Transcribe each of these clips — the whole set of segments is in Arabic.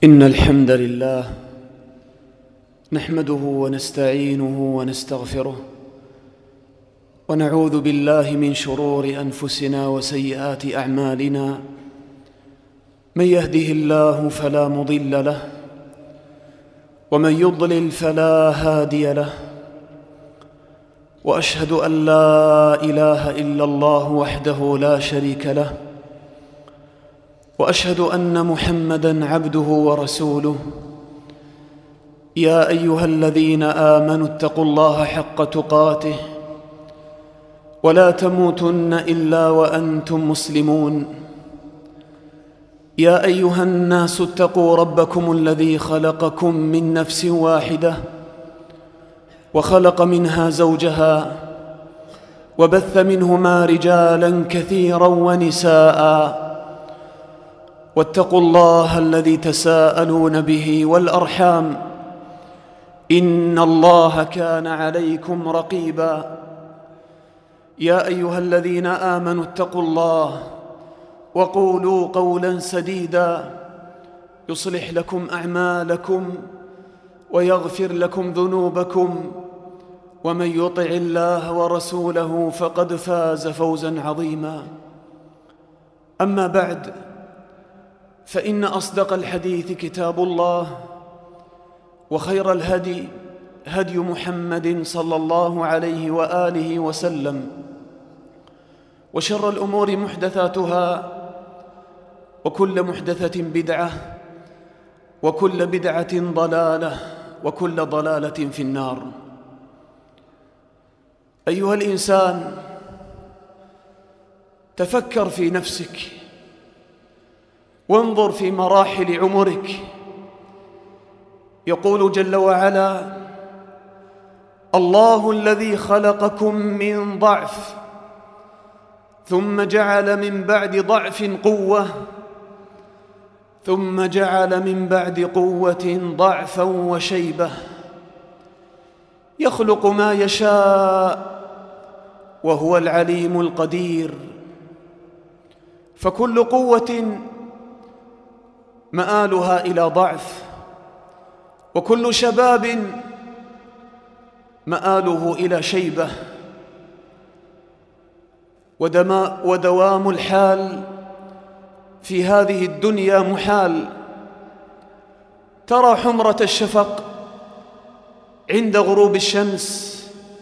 إن الحمد لله نحمده ونستعينه ونستغفره ونعوذ بالله من شرور أنفسنا وسيئات أعمالنا. من يهده الله فلا مضل له ومن يضلل فلا هادي له، وأشهد أن لا إله إلا الله وحده لا شريك له، وأشهد أن محمدًا عبده ورسوله. يا أيها الذين آمنوا اتقوا الله حق تقاته ولا تموتن إلا وأنتم مسلمون. يا أيها الناس اتقوا ربكم الذي خلقكم من نفس واحدة وخلق منها زوجها وبث منهما رجالاً كثيراً ونساءً، واتقوا الله الذي تساءلون به والأرحام إن الله كان عليكم رقيبا. يا أيها الذين آمنوا اتقوا الله وقولوا قولا سديدا يصلح لكم أعمالكم ويغفر لكم ذنوبكم، ومن يطع الله ورسوله فقد فاز فوزا عظيما. أما بعد، فإن أصدق الحديث كتاب الله، وخير الهدي هدي محمد صلى الله عليه وآله وسلم، وشر الأمور محدثاتها، وكل محدثة بدعة، وكل بدعة ضلالة، وكل ضلالة في النار. أيها الإنسان، تفكر في نفسك وانظر في مراحل عمرك. يقول جل وعلا: الله الذي خلقكم من ضعف ثم جعل من بعد ضعف قوة ثم جعل من بعد قوة ضعفا وشيبة، يخلق ما يشاء وهو العليم القدير. فكل قوة مآلها إلى ضعف، وكل شباب مآله إلى شيبة، ودوام الحال في هذه الدنيا محال. ترى حمرة الشفق عند غروب الشمس،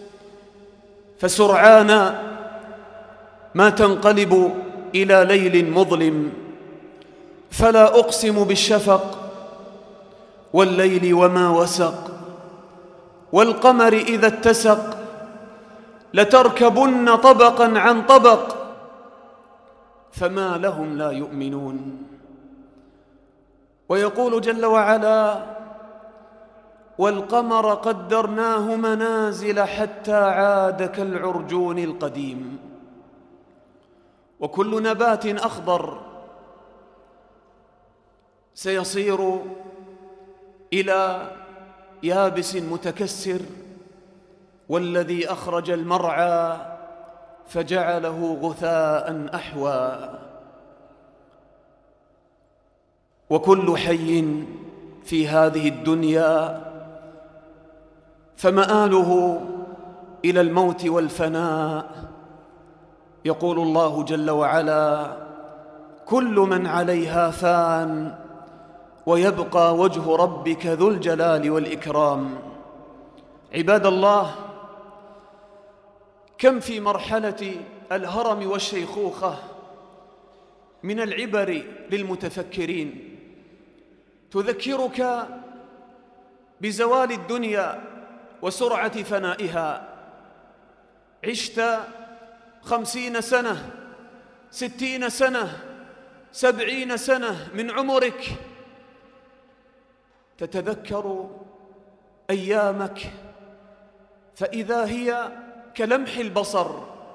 فسرعان ما تنقلب إلى ليل مظلم. فلا أقسم بالشفق والليل وما وسق، والقمر إذا اتسق، لتركبن طبقا عن طبق، فما لهم لا يؤمنون. ويقول جل وعلا: والقمر قدرناه منازل حتى عاد كالعرجون القديم. وكل نبات أخضر سيصير إلى يابس متكسر، والذي أخرج المرعى فجعله غثاء أحوى. وكل حي في هذه الدنيا فمآله إلى الموت والفناء. يقول الله جل وعلا: كل من عليها فان ويبقى وجه ربك ذو الجلال والإكرام. عباد الله، كم في مرحلة الهرم والشيخوخة من العبر للمتفكرين تذكرك بزوال الدنيا وسرعة فنائها. عشت 50 سنة، 60 سنة، 70 سنة من عمرك، تتذكر أيامك فإذا هي كلمح البصر.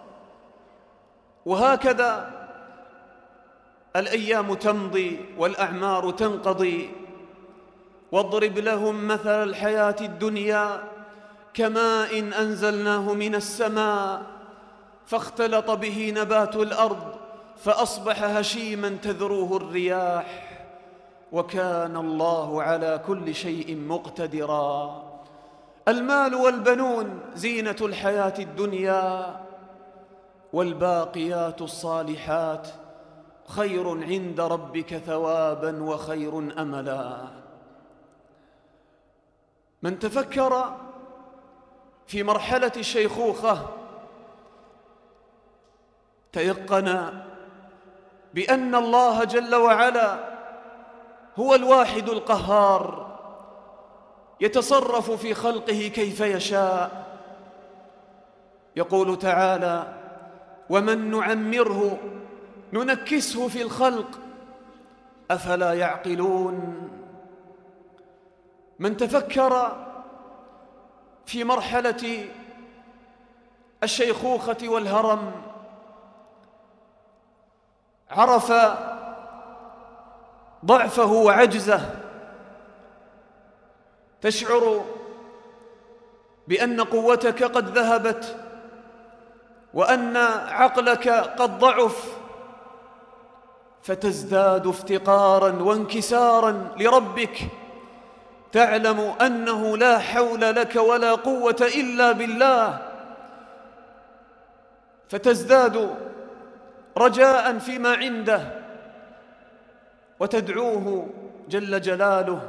وهكذا الأيام تمضي والأعمار تنقضي. واضرب لهم مثل الحياة الدنيا كماء أنزلناه من السماء فاختلط به نبات الأرض فأصبح هشيما تذروه الرياح وكان الله على كل شيء مقتدرا. المال والبنون زينة الحياة الدنيا، والباقيات الصالحات خير عند ربك ثوابا وخير أملا. من تفكر في مرحلة الشيخوخة تيقن بأن الله جل وعلا هو الواحد القهار، يتصرف في خلقه كيف يشاء. يقول تعالى: ومن نعمره ننكسه في الخلق أفلا يعقلون. من تفكر في مرحلة الشيخوخة والهرم عرف ضعفه وعجزه، تشعر بأن قوتك قد ذهبت وأن عقلك قد ضعف، فتزداد افتقاراً وانكساراً لربك، تعلم أنه لا حول لك ولا قوة إلا بالله، فتزداد رجاءً فيما عنده وتدعوه جل جلاله.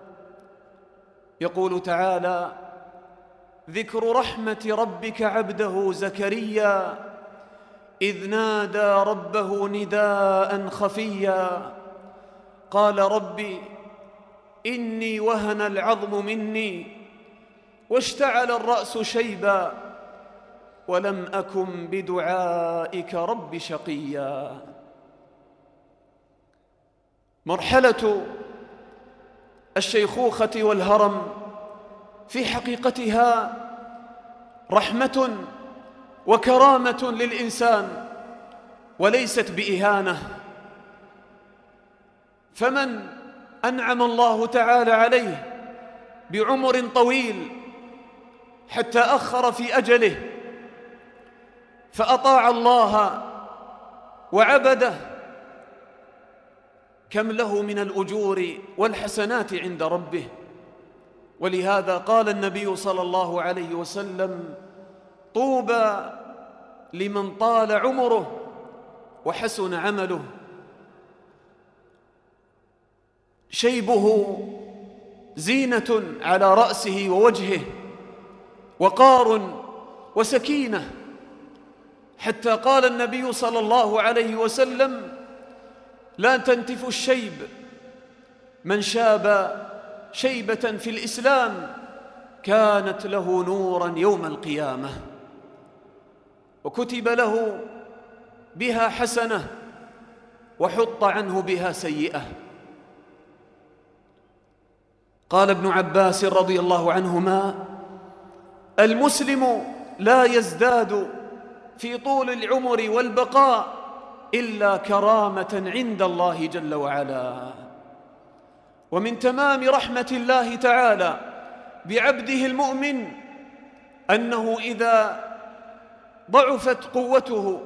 يقول تعالى: ذكر رحمة ربك عبده زكريا إذ نادى ربه نداء خفيا قال رب إني وهن العظم مني واشتعل الرأس شيبا ولم أكن بدعائك رب شقيا. مرحلة الشيخوخة والهرم في حقيقتها رحمة وكرامة للإنسان وليست بإهانة. فمن أنعم الله تعالى عليه بعمر طويل حتى أخر في أجله فأطاع الله وعبده، كم له من الأجور والحسنات عند ربه. ولهذا قال النبي صلى الله عليه وسلم: طوبى لمن طال عمره وحسن عمله. شيبه زينة على رأسه ووجهه، وقار وسكينة، حتى قال النبي صلى الله عليه وسلم: لا تنتف الشيب، من شاب شيبة في الإسلام كانت له نورا يوم القيامة وكتب له بها حسنة وحط عنه بها سيئة. قال ابن عباس رضي الله عنهما: المسلم لا يزداد في طول العمر والبقاء إلا كرامة عند الله جل وعلا. ومن تمام رحمة الله تعالى بعبده المؤمن أنه إذا ضعفت قوته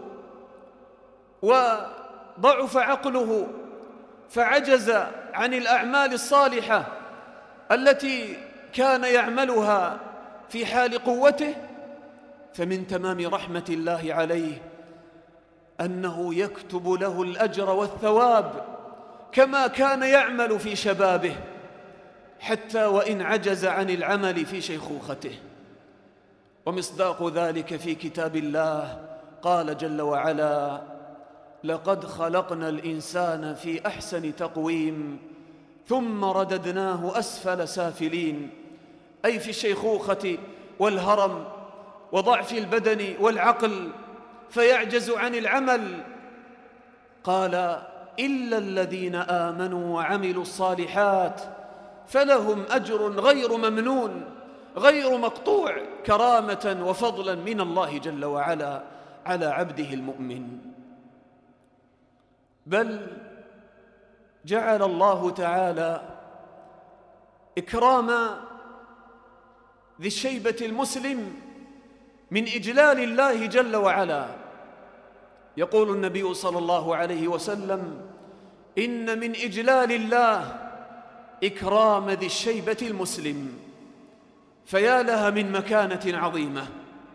وضعف عقله فعجز عن الأعمال الصالحة التي كان يعملها في حال قوته، فمن تمام رحمة الله عليه أنه يكتب له الأجر والثواب كما كان يعمل في شبابه، حتى وإن عجز عن العمل في شيخوخته. ومصداق ذلك في كتاب الله قال جل وعلا: لقد خلقنا الإنسان في أحسن تقويم ثم رددناه أسفل سافلين، أي في الشيخوخة والهرم وضعف البدن والعقل فيعجز عن العمل. قال: إلا الذين آمنوا وعملوا الصالحات فلهم أجر غير ممنون غير مقطوع، كرامة وفضلا من الله جل وعلا على عبده المؤمن. بل جعل الله تعالى إكرام ذي الشيبة المسلم من إجلال الله جل وعلا. يقول النبي صلى الله عليه وسلم: إن من إجلال الله إكرام ذي الشيبة المسلم، فيا لها من مكانة عظيمة.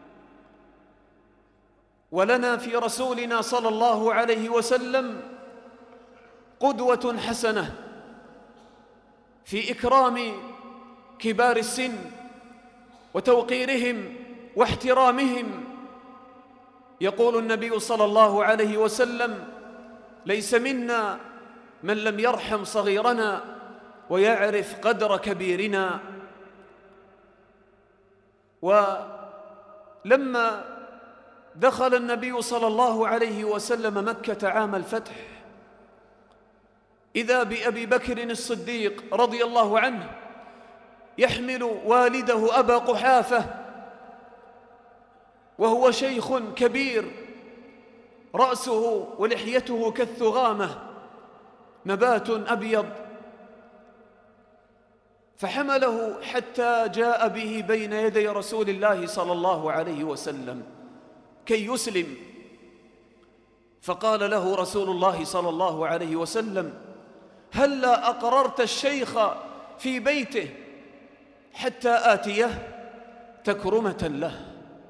ولنا في رسولنا صلى الله عليه وسلم قدوة حسنة في إكرام كبار السن وتوقيرهم واحترامهم. يقول النبي صلى الله عليه وسلم: ليس منا من لم يرحم صغيرنا ويعرف قدر كبيرنا. ولما دخل النبي صلى الله عليه وسلم مكة عام الفتح، إذا بأبي بكر الصديق رضي الله عنه يحمل والده أبا قحافة وهو شيخ كبير، رأسه ولحيته كالثغامة، نبات أبيض، فحمله حتى جاء به بين يدي رسول الله صلى الله عليه وسلم كي يسلم. فقال له رسول الله صلى الله عليه وسلم: هلا أقررت الشيخ في بيته حتى آتيه؟ تكرمة له.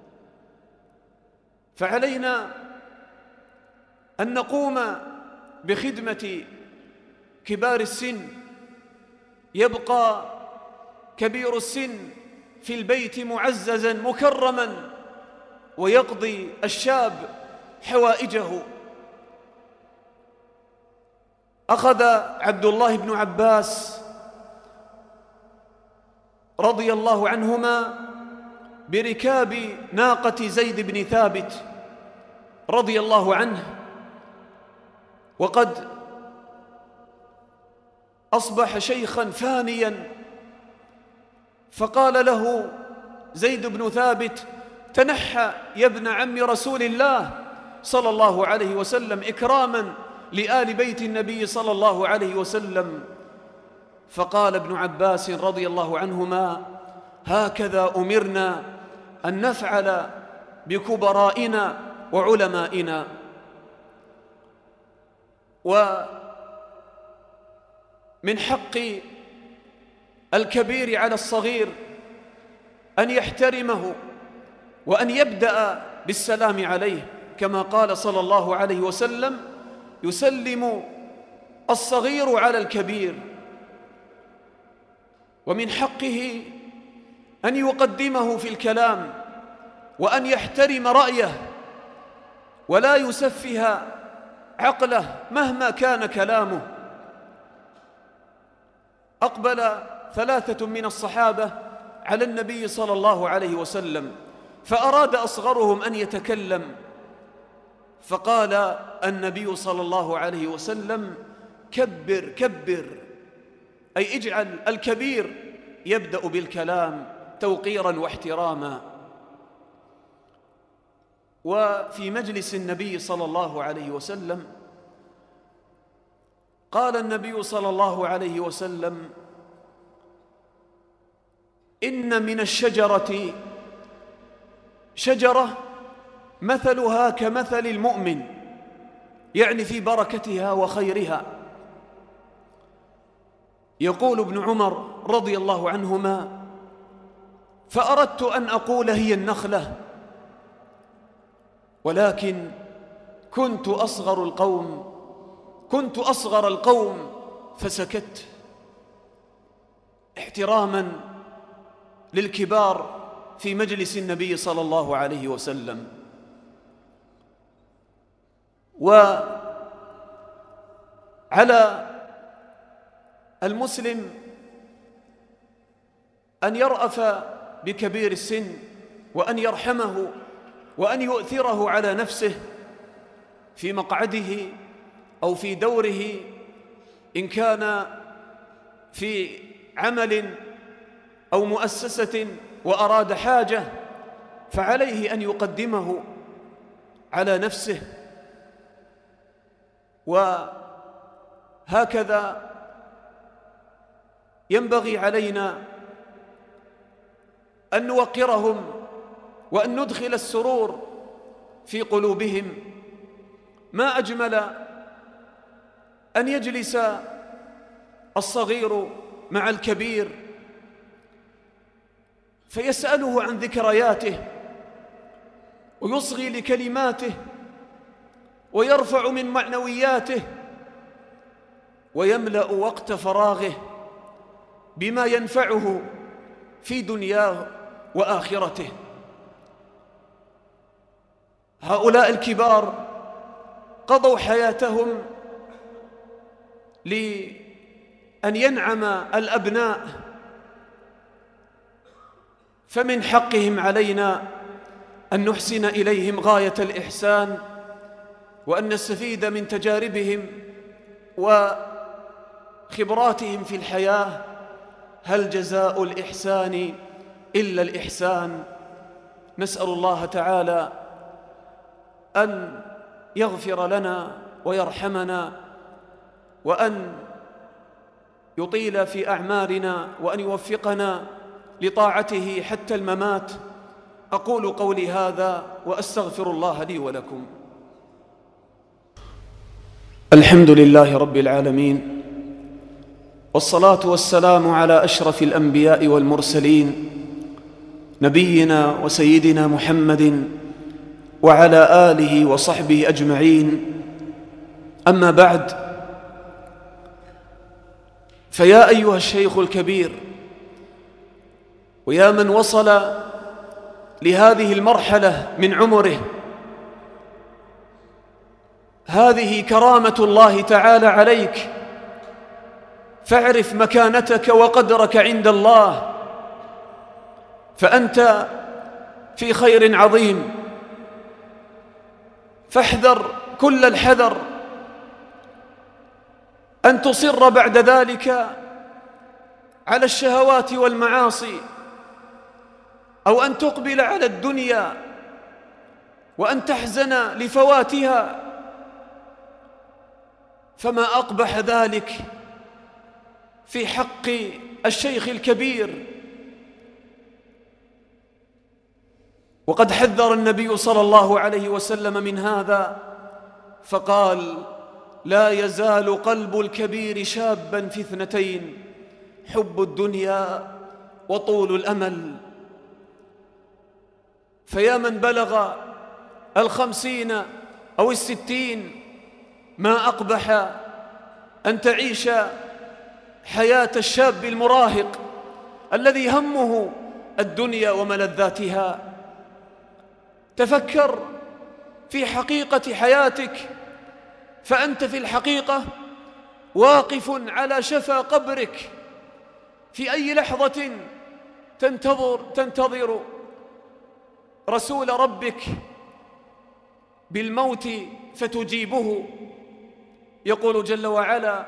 فعلينا أن نقوم بخدمة كبار السن. يبقى كبير السن في البيت معززا مكرما، ويقضي الشاب حوائجه. أخذ عبد الله بن عباس رضي الله عنهما بركاب ناقة زيد بن ثابت رضي الله عنه، وقد أصبح شيخا فانيا، فقال له زيد بن ثابت: تنحى يا ابن عم رسول الله صلى الله عليه وسلم إكراما لآل بيت النبي صلى الله عليه وسلم. فقال ابن عباس رضي الله عنهما: هكذا أمرنا أن نفعل بكبرائنا وعلمائنا. ومن حق الكبير على الصغير أن يحترمه وأن يبدأ بالسلام عليه، كما قال صلى الله عليه وسلم: يسلم الصغير على الكبير. ومن حقه أن يقدمه في الكلام وأن يحترم رأيه ولا يسفه عقله مهما كان كلامه. أقبل 3 من الصحابة على النبي صلى الله عليه وسلم، فأراد أصغرهم أن يتكلم، فقال النبي صلى الله عليه وسلم: كبر كبر، أي اجعل الكبير يبدأ بالكلام توقيرا واحتراما. وفي مجلس النبي صلى الله عليه وسلم قال النبي صلى الله عليه وسلم: إن من الشجرة شجرة مثلها كمثل المؤمن، يعني في بركتها وخيرها. يقول ابن عمر رضي الله عنهما: فأردت أن أقول هي النخلة، ولكن كنت أصغر القوم فسكت، احتراما للكبار في مجلس النبي صلى الله عليه وسلم. وعلى المسلم أن يرأف بكبير السن وأن يرحمه وأن يؤثره على نفسه في مقعده أو في دوره، إن كان في عمل أو مؤسسة وأراد حاجة فعليه أن يقدمه على نفسه. وهكذا ينبغي علينا أن نوقرهم وأن ندخل السرور في قلوبهم. ما أجمل أن يجلس الصغير مع الكبير فيسأله عن ذكرياته ويصغي لكلماته ويرفع من معنوياته ويملأ وقت فراغه بما ينفعه في دنياه وآخرته. هؤلاء الكبار قضوا حياتهم لأن ينعم الأبناء، فمن حقهم علينا أن نحسن إليهم غاية الإحسان وأن نستفيد من تجاربهم وخبراتهم في الحياة. هل جزاء الإحسان إلا الإحسان؟ نسأل الله تعالى أن يغفر لنا ويرحمنا وأن يطيل في أعمارنا وأن يوفقنا لطاعته حتى الممات. أقول قولي هذا وأستغفر الله لي ولكم. الحمد لله رب العالمين، والصلاة والسلام على أشرف الأنبياء والمرسلين نبينا وسيدنا محمد وعلى آله وصحبه أجمعين. أما بعد، فيا أيها الشيخ الكبير ويا من وصل لهذه المرحلة من عمره، هذه كرامة الله تعالى عليك، فاعرف مكانتك وقدرك عند الله، فأنت في خير عظيم، فاحذر كل الحذر أن تصر بعد ذلك على الشهوات والمعاصي، أو أن تقبل على الدنيا وأن تحزن لفواتها، فما أقبح ذلك في حق الشيخ الكبير. وقد حذر النبي صلى الله عليه وسلم من هذا فقال: لا يزال قلب الكبير شابا في اثنتين، حب الدنيا وطول الأمل. فيا من بلغ 50 أو 60، ما أقبح أن تعيش حياة الشاب المراهق الذي همه الدنيا وملذاتها. تفكر في حقيقة حياتك، فأنت في الحقيقة واقف على شفا قبرك، في أي لحظة تنتظر رسول ربك بالموت فتجيبه. يقول جل وعلا: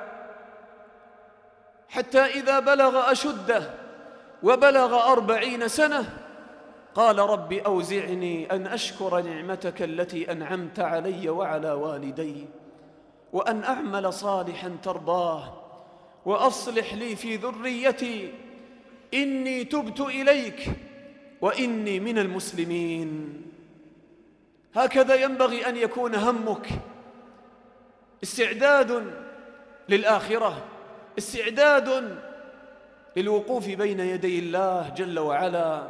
حتى إذا بلغ أشده وبلغ 40 سنة قال رب أوزعني أن أشكر نعمتك التي أنعمت علي وعلى والدي وأن أعمل صالحا ترضاه وأصلح لي في ذريتي إني تبت إليك وإني من المسلمين. هكذا ينبغي أن يكون همك، استعداد للآخرة، استعداد للوقوف بين يدي الله جل وعلا.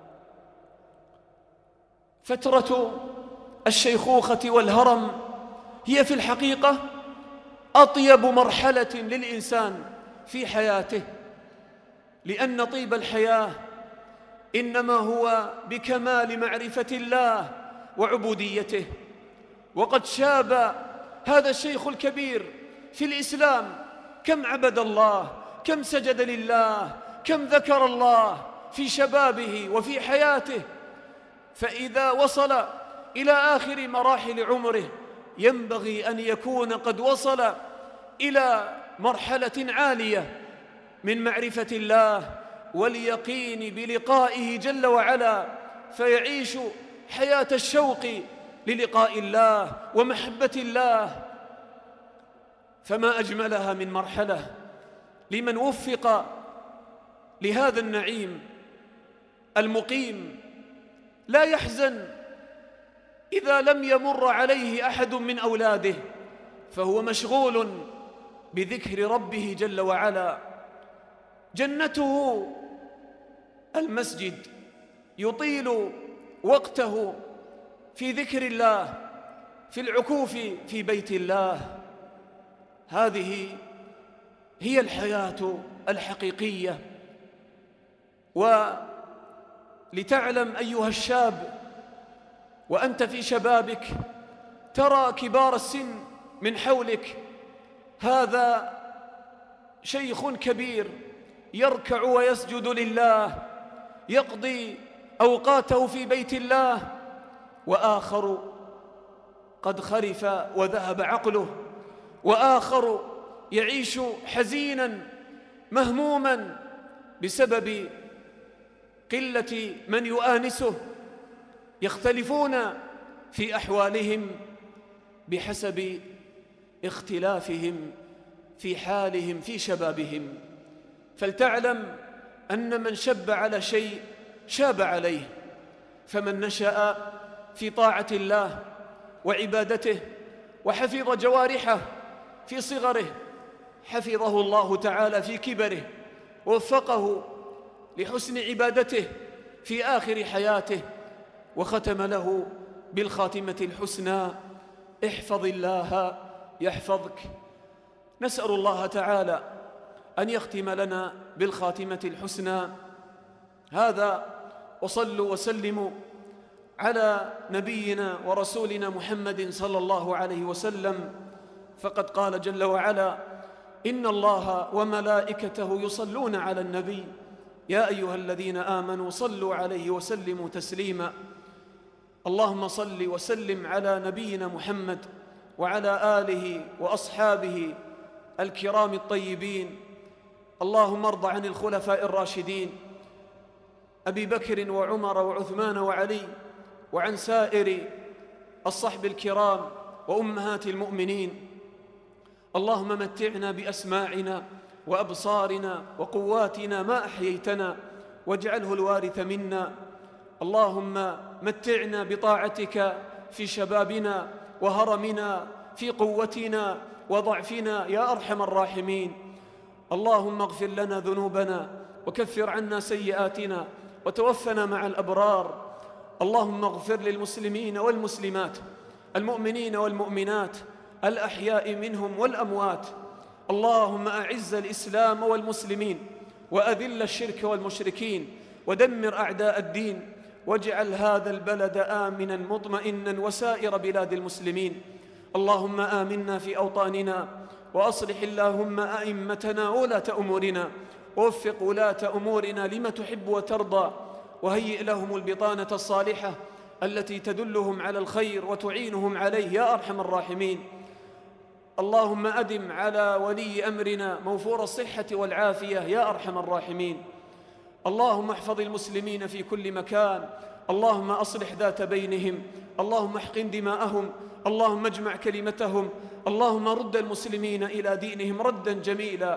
فترة الشيخوخة والهرم هي في الحقيقة أطيب مرحلة للإنسان في حياته، لأن طيب الحياة إنما هو بكمال معرفة الله وعبوديته. وقد شاب هذا الشيخ الكبير في الإسلام، كم عبد الله، كم سجد لله، كم ذكر الله في شبابه وفي حياته. فإذا وصل إلى آخر مراحل عمره ينبغي أن يكون قد وصل إلى مرحلة عالية من معرفة الله واليقين بلقائه جل وعلا، فيعيش حياة الشوق للقاء الله ومحبة الله. فما أجملها من مرحلة لمن وفق لهذا النعيم المقيم. لا يحزن إذا لم يمر عليه أحد من أولاده، فهو مشغول بذكر ربه جل وعلا. جنته المسجد، يطيل وقته في ذكر الله، في العكوف في بيت الله. هذه هي الحياة الحقيقية. ولتعلم أيها الشاب وأنت في شبابك ترى كبار السن من حولك، هذا شيخ كبير يركع ويسجد لله، يقضي أوقاته في بيت الله، وآخر قد خرف وذهب عقله، وآخر يعيش حزينا مهموما بسبب قلة من يؤانسه. يختلفون في أحوالهم بحسب اختلافهم في حالهم في شبابهم. فلتعلم أن من شب على شيء شاب عليه، فمن نشأ في طاعة الله وعبادته وحفظ جوارحه في صغره حفظه الله تعالى في كبره، ووفقه لحسن عبادته في آخر حياته، وختم له بالخاتمة الحسنى: احفظ الله يحفظك. نسأل الله تعالى أن يختم لنا بالخاتمة الحسنى. هذا، وصلوا وسلموا على نبينا ورسولنا محمد صلى الله عليه وسلم، فقد قال جل وعلا: إن الله وملائكته يصلون على النبي يا أيها الذين آمنوا صلوا عليه وسلموا تسليما. اللهم صل وسلم على نبينا محمد وعلى آله وأصحابه الكرام الطيبين. اللهم ارض عن الخلفاء الراشدين أبي بكر وعمر وعثمان وعلي، وعن سائر الصحب الكرام وأمهات المؤمنين. اللهم متعنا بأسماعنا وأبصارنا وقواتنا ما أحييتنا، واجعله الوارث منا. اللهم متعنا بطاعتك في شبابنا وهرمنا، في قوتنا وضعفنا يا أرحم الراحمين. اللهم اغفر لنا ذنوبنا وكفر عنا سيئاتنا وتوفنا مع الأبرار. اللهم اغفر للمسلمين والمسلمات، المؤمنين والمؤمنات، الأحياء منهم والأموات. اللهم أعز الإسلام والمسلمين، وأذل الشرك والمشركين، ودمر أعداء الدين، واجعل هذا البلد آمنا مطمئنا وسائر بلاد المسلمين. اللهم آمنا في أوطاننا، وأصلح اللهم أئمتنا وولاة أمورنا، ووفق ولاة أمورنا لما تحب وترضى، وهيئ لهم البطانة الصالحة التي تدلهم على الخير وتعينهم عليه يا أرحم الراحمين. اللهم أدم على ولي أمرنا موفور الصحة والعافية يا أرحم الراحمين. اللهم احفظ المسلمين في كل مكان، اللهم أصلح ذات بينهم، اللهم احقن دماءهم، اللهم اجمع كلمتهم، اللهم رد المسلمين إلى دينهم ردا جميلا.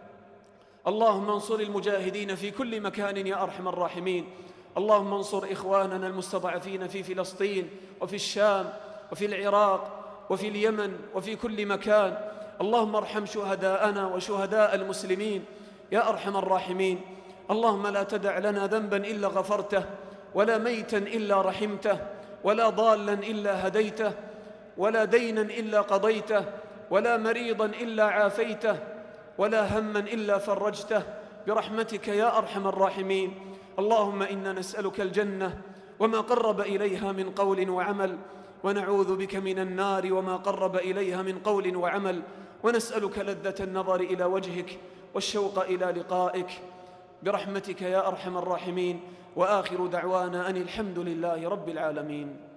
اللهم انصر المجاهدين في كل مكان يا أرحم الراحمين. اللهم انصر إخواننا المستضعفين في فلسطين وفي الشام وفي العراق وفي اليمن وفي كل مكان. اللهم ارحم شهداءنا وشهداء المسلمين يا أرحم الراحمين. اللهم لا تدع لنا ذنبا إلا غفرته، ولا ميتا إلا رحمته، ولا ضالا إلا هديته، ولا دينا إلا قضيته، ولا مريضا إلا عافيته، ولا هما إلا فرجته، برحمتك يا أرحم الراحمين. اللهم إنا نسألك الجنة وما قرب إليها من قول وعمل، ونعوذ بك من النار وما قرب إليها من قول وعمل، ونسألك لذة النظر إلى وجهك والشوق إلى لقائك، برحمتك يا أرحم الراحمين. وآخر دعوانا أن الحمد لله رب العالمين.